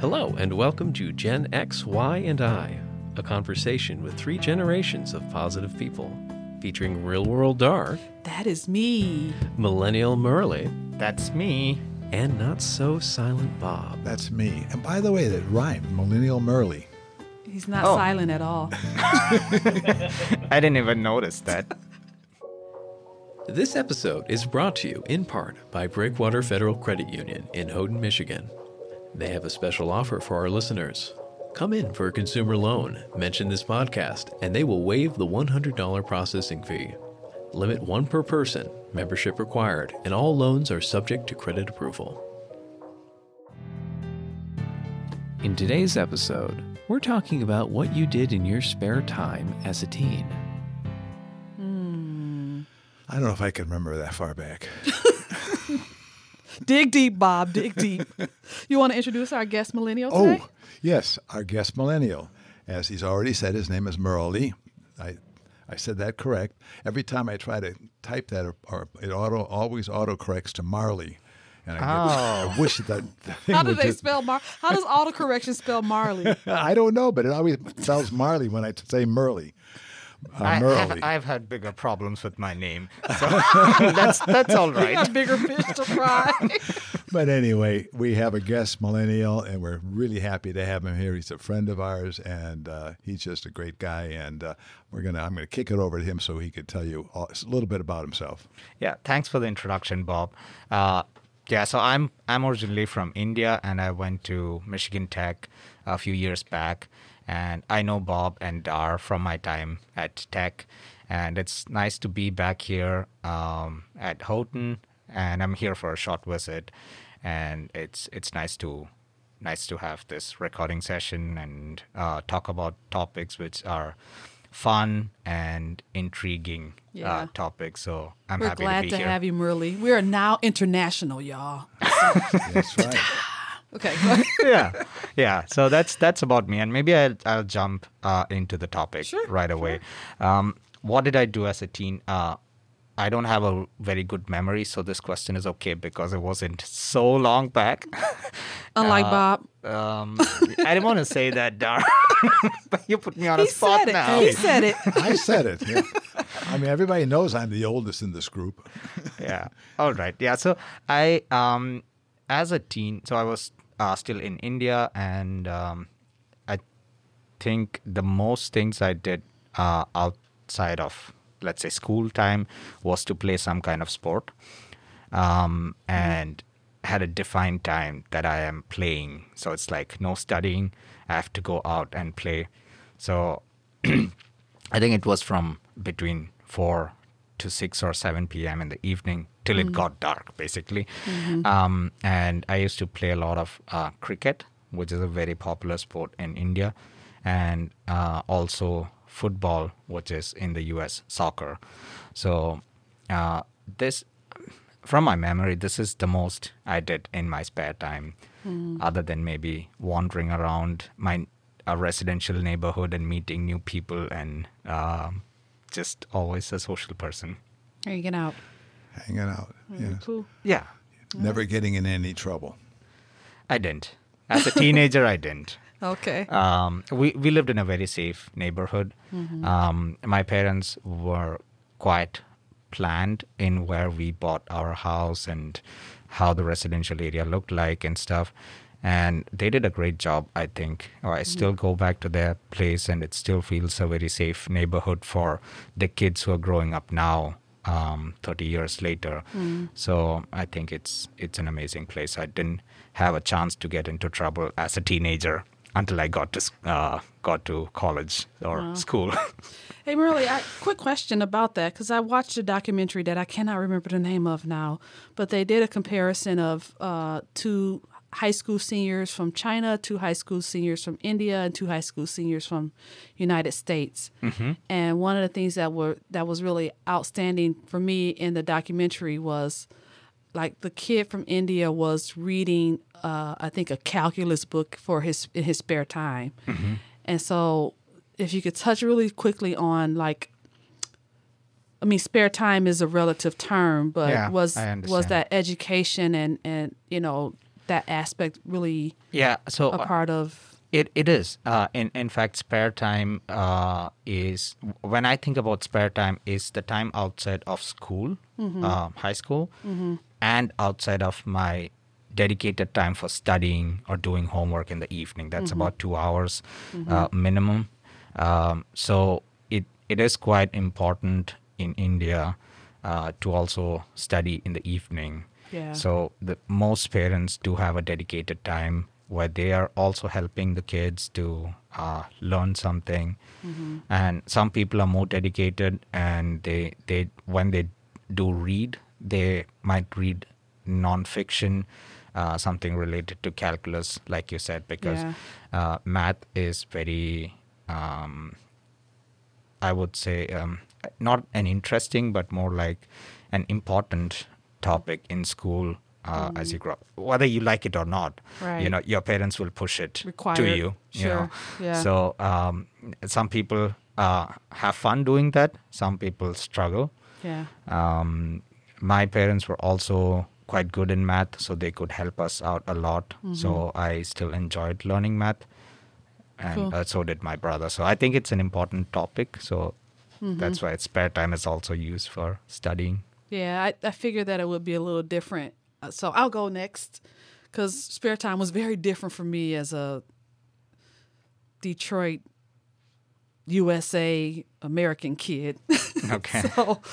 Hello, and welcome to Gen X, Y, and I, a conversation with three generations of positive people, featuring real-world Dar, That is me. Millennial Murley, That's me. and not-so-silent Bob. That's me. And by the way, that rhymed, Millennial Murley. He's not Oh. silent at all. I didn't even notice that. This episode is brought to you in part by Breakwater Federal Credit Union in Houghton, Michigan. They have a special offer for our listeners. Come in for a consumer loan, mention this podcast, and they will waive the $100 processing fee. Limit one per person, membership required, and all loans are subject to credit approval. In today's episode, we're talking about what you did in your spare time as a teen. I don't know if I can remember that far back. Dig deep, Bob. Dig deep. You want to introduce our guest millennial today? Oh, yes, our guest millennial. As he's already said, his name is Murley. I said that correct. Every time I try to type that, it always autocorrects to Marley. And I wish that the thing How do would they just, spell How does autocorrection spell Marley? I don't know, but it always spells Marley when I say Murley. Murley. I've had bigger problems with my name, so that's all You right. got bigger fish to fry. But anyway, we have a guest millennial, and we're really happy to have him here. He's a friend of ours, and he's just a great guy. And I'm gonna kick it over to him so he could tell you a little bit about himself. Yeah, thanks for the introduction, Bob. So I'm originally from India, and I went to Michigan Tech a few years back. And I know Bob and Dar from my time at Tech, and it's nice to be back here at Houghton. And I'm here for a short visit, and it's nice to have this recording session and talk about topics which are fun and intriguing Yeah. topics. So I'm We're happy glad to be to here. have you, Murley. We are now international, y'all. That's right. Okay, go ahead. Yeah. So that's about me, and maybe I'll jump into the topic right away. What did I do as a teen? I don't have a very good memory, so this question is okay because it wasn't so long back. Unlike Bob. I didn't want to say that, Dar, but you put me on a He spot said it. now. He said it. I said it. Yeah. I mean, everybody knows I'm the oldest in this group. Yeah. All right. Yeah. So I, as a teen, so I was still in India, and I think the most things I did outside of, let's say, school time was to play some kind of sport, and had a defined time that I am playing. So it's like no studying. I have to go out and play. So I think it was from between 4 to 6 or 7 p.m. in the evening till it got dark, basically. And I used to play a lot of cricket, which is a very popular sport in India, and also football, which is in the U.S., soccer. So this, from my memory, this is the most I did in my spare time, other than maybe wandering around my residential neighborhood and meeting new people, and just always a social person. Hanging out. Hanging out. Yeah. Cool. Yeah, Never getting in any trouble. I didn't. As a teenager, I didn't. Okay. We lived in a very safe neighborhood. My parents were quite planned in where we bought our house and how the residential area looked like and stuff. And they did a great job, I think. I still go back to their place, and it still feels a very safe neighborhood for the kids who are growing up now, 30 years later. So I think it's an amazing place. I didn't have a chance to get into trouble as a teenager until I got to college or school. Hey, Murley, quick question about that, because I watched a documentary that I cannot remember the name of now, but they did a comparison of two high school seniors from China, two high school seniors from India, and two high school seniors from United States. And one of the things that was really outstanding for me in the documentary was, like, the kid from India was reading, I think, a calculus book in his spare time. And so if you could touch really quickly on, like, I mean, spare time is a relative term, but Yeah, was I understand. that education and that aspect really Yeah. So a part of. It is. In fact, spare time is, when I think about spare time, is the time outside of school, high school, and outside of my dedicated time for studying or doing homework in the evening. That's about 2 hours minimum. So it is quite important in India to also study in the evening. Yeah. So most parents do have a dedicated time where they are also helping the kids to learn something. And some people are more dedicated, and they when they do read, they might read nonfiction, something related to calculus, like you said, because math is very, I would say, not an interesting, but more like an important topic in school. As you grow up, whether you like it or not, Right. your parents will push it Required. to you. Sure. Yeah. So some people have fun doing that. Some people struggle. Yeah. My parents were also quite good in math, so they could help us out a lot. So I still enjoyed learning math, and Cool. so did my brother. So I think it's an important topic. So that's why spare time is also used for studying. Yeah, I figured that it would be a little different. So I'll go next because spare time was very different for me as a Detroit, USA, American kid. Okay.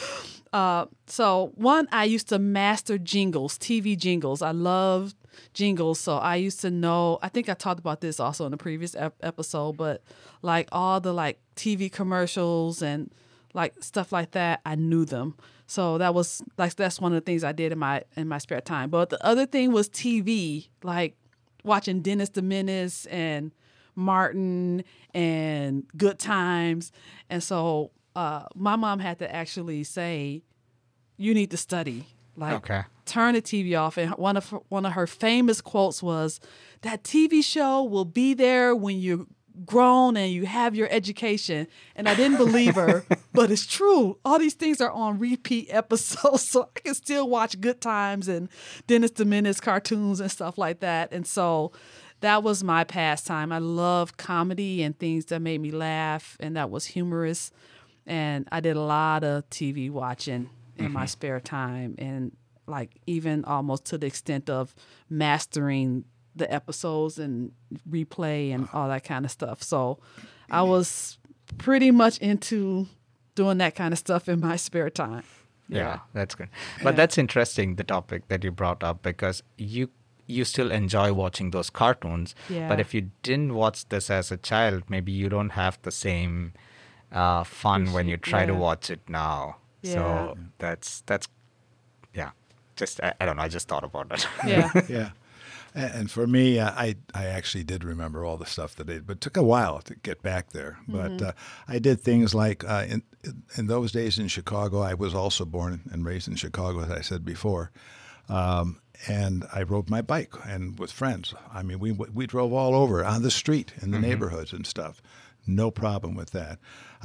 So one, I used to master jingles, TV jingles. I loved jingles. So I used to know, I think I talked about this also in the previous episode, but like all the like TV commercials and like stuff like that, I knew them. So that was like, that's one of the things I did in my spare time. But the other thing was TV, like watching Dennis the Menace and Martin and Good Times. And so my mom had to actually say, you need to study. Like, Okay. turn the TV off. And one of her famous quotes was, that TV show will be there when you're grown and you have your education. And I didn't believe her, but it's true. All these things are on repeat episodes, so I can still watch Good Times and Dennis the Menace cartoons and stuff like that. And so that was my pastime. I love comedy and things that made me laugh and that was humorous. And I did a lot of TV watching in my spare time, and like even almost to the extent of mastering the episodes and replay and all that kind of stuff. So I was pretty much into doing that kind of stuff in my spare time. Yeah, that's good. But that's interesting, the topic that you brought up, because you still enjoy watching those cartoons. Yeah. But if you didn't watch this as a child, maybe you don't have the same fun when you try to Yeah. watch it now. Yeah. So that's yeah. Just I don't know. I just thought about it. Yeah. Yeah. And for me, I actually did remember all the stuff that I did, but it took a while to get back there. But I did things like in those days in Chicago, I was also born and raised in Chicago, as I said before. And I rode my bike and with friends. I mean, we drove all over on the street in the neighborhoods and stuff. No problem with that.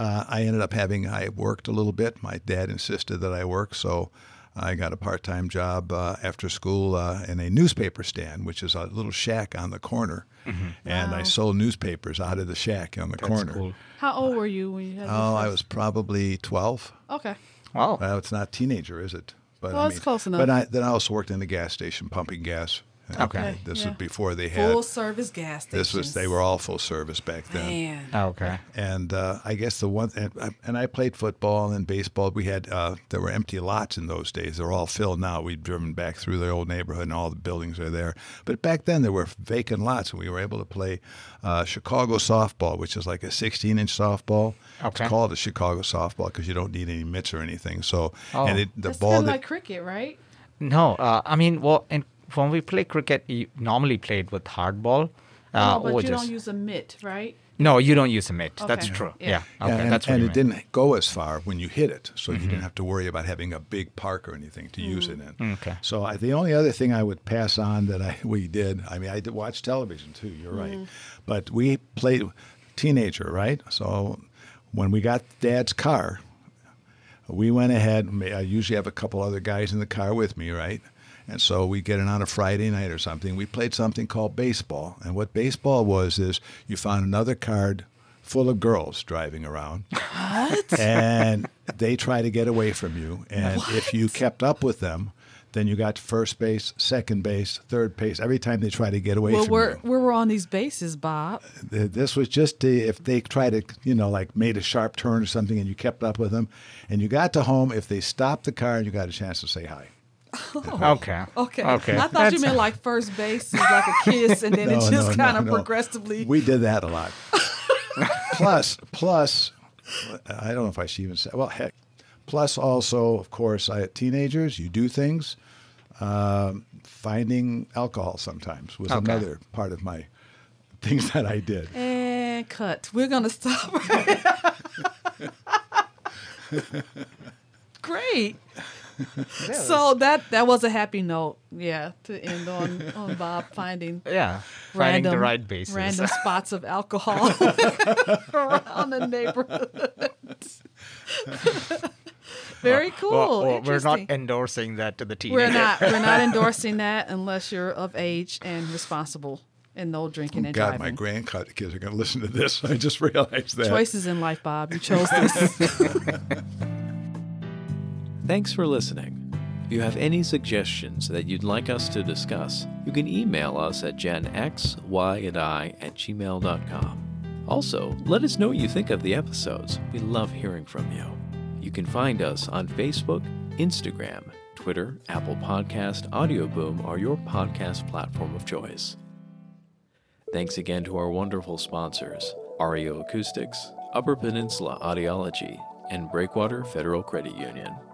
I worked a little bit. My dad insisted that I work, so I got a part-time job after school in a newspaper stand, which is a little shack on the corner. And I sold newspapers out of the shack on the corner. Cool. How old were you when you had Oh, your I first- was probably 12. Okay. Wow. Well, it's not teenager, is it? But Well, it's close enough. But then I also worked in a gas station pumping gas. Okay. This Yeah. was before they had. Full service gas stations. They were all full service back then. Man. Okay. And I guess and I played football and baseball. We had there were empty lots in those days. They're all filled now. We've driven back through the old neighborhood and all the buildings are there. But back then there were vacant lots, and we were able to play Chicago softball, which is like a 16-inch softball. Okay. It's called a Chicago softball because you don't need any mitts or anything. So Oh. and the That's ball kind of that like cricket, right? No, I mean, when we play cricket, you normally play it with hardball. No, but which you is- don't use a mitt, right? No, you don't use a mitt. That's Okay. true. Yeah. Yeah. Okay, and, that's what and you it meant. didn't go as far when you hit it, so you didn't have to worry about having a big park or anything to use it in. Okay. So the only other thing I would pass on that we did, I mean, I did watch television too. You're right, but we played teenager, right? So when we got Dad's car, we went ahead. I usually have a couple other guys in the car with me, right? And so we get in on a Friday night or something. We played something called baseball. And what baseball was is you found another card full of girls driving around. What? And they try to get away from you. And if you kept up with them, then you got to first base, second base, third base, every time they try to get away from you. Where were on these bases, Bob? This was just if they tried to, like made a sharp turn or something and you kept up with them. And you got to home, if they stopped the car, you got a chance to say hi. Okay. Okay. Okay. I thought you meant like first base is like a kiss and then it just kind of progressively. We did that a lot. Plus, I don't know if I should even say, well, heck. Plus also, of course, teenagers, you do things. Finding alcohol sometimes was another part of my things that I did. And cut. We're going to stop. Great. So that was a happy note, to end on Bob finding finding the right bases. Random spots of alcohol around the neighborhood. Very cool. Well, we're not endorsing that to the teenagers. We're not endorsing that unless you're of age and responsible and no drinking and driving. God, my grandkids are going to listen to this. I just realized that. Choices in life, Bob. You chose this. Thanks for listening. If you have any suggestions that you'd like us to discuss, you can email us at genxyandi@gmail.com. Also, let us know what you think of the episodes. We love hearing from you. You can find us on Facebook, Instagram, Twitter, Apple Podcast, Audio Boom, or your podcast platform of choice. Thanks again to our wonderful sponsors, REO Acoustics, Upper Peninsula Audiology, and Breakwater Federal Credit Union.